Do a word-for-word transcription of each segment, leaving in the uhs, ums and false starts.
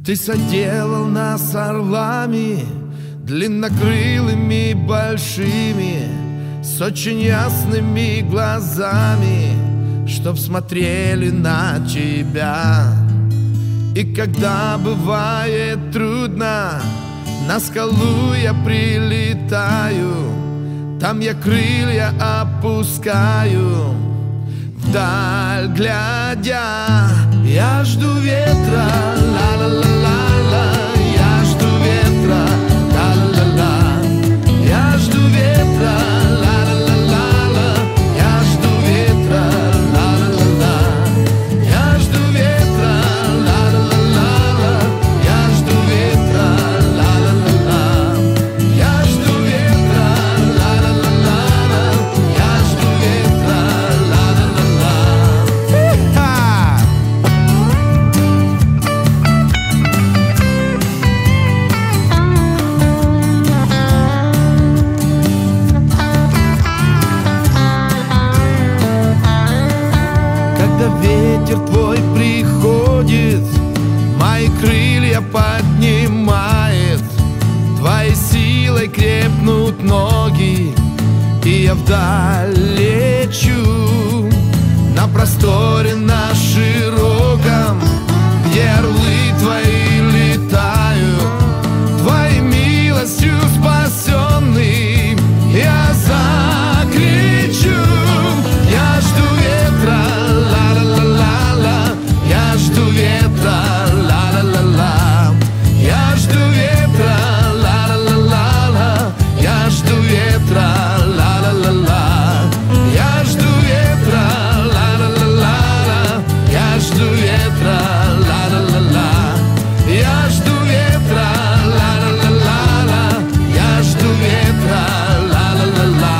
Ты соделал нас орлами, длиннокрылыми, большими, с очень ясными глазами, чтоб смотрели на тебя. И когда бывает трудно, на скалу я прилетаю, там я крылья опускаю, вдаль глядя. Я жду ветра, ла-ла-ла-ла-ла, я жду ветра, ла-ла-ла-ла, я жду ветра, ла-ла-ла-ла-ла, я жду ветра, ла-ла-ла-ла, я жду ветра, ла-ла-ла-ла, я жду ветра, ла-ла-ла-ла, я жду ветра, ла-ла-ла-ла, я жду ветра, ла-ла-ла-ла. Когда ветер твой приходит, мои крылья поднимает, твоей силой крепнут ноги, и я вдаль лечу, на просторе, на широком, где орлы твои летают, твоей милостью спасенный, я закричу. Я жду ветра, ла-ла-ла-ла-ла, я жду ветра, ла-ла-ла-ла, я жду ветра, ла-ла-ла-ла-ла, я жду ветра, ла-ла-ла-ла, я жду ветра, ла-ла-ла-ла-ла, я жду ветра, ла-ла-ла-ла, я жду ветра, ла-ла-ла-ла-ла, я жду ветра, ла-ла-ла-ла.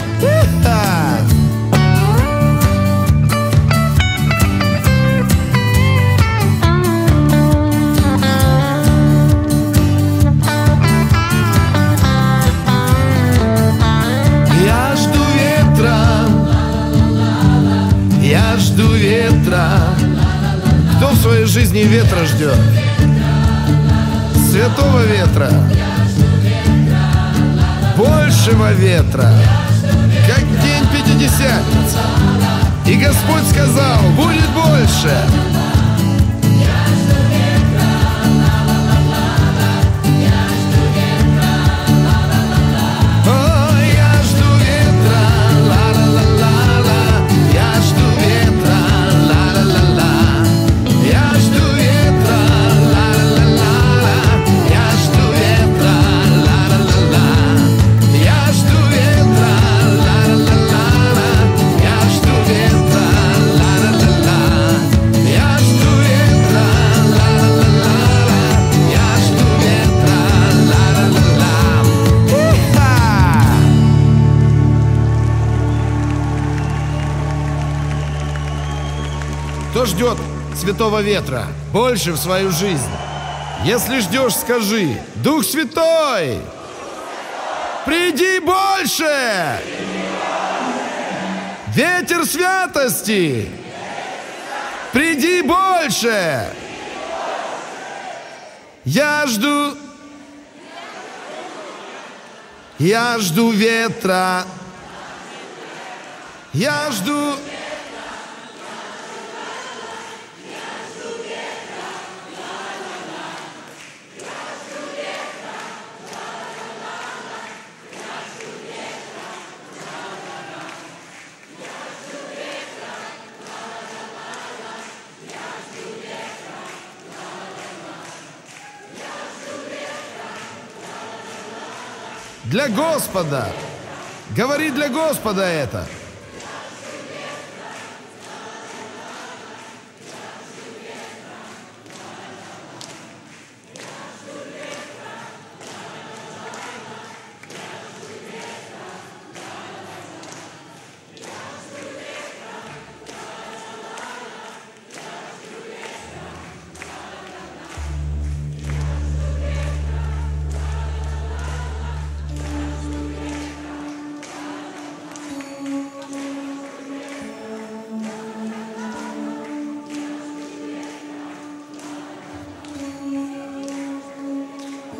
Я жду ветра, я жду ветра. Кто в своей жизни ветра ждет? Святого ветра, большего ветра, как день Пятидесятницы. И Господь сказал: будет больше. Кто ждет святого ветра больше в свою жизнь? Если ждешь, скажи: Дух Святой, приди больше! Ветер святости, приди больше! Я жду, я жду ветра, я жду. Для Господа. Говори для Господа это.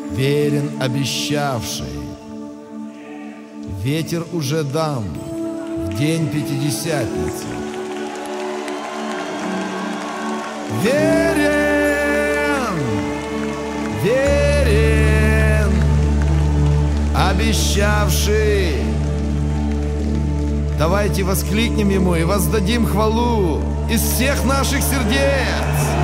верен обещавший. Ветер уже дам в день Пятидесятницы. Верен, верен, обещавший. Давайте воскликнем ему и воздадим хвалу из всех наших сердец.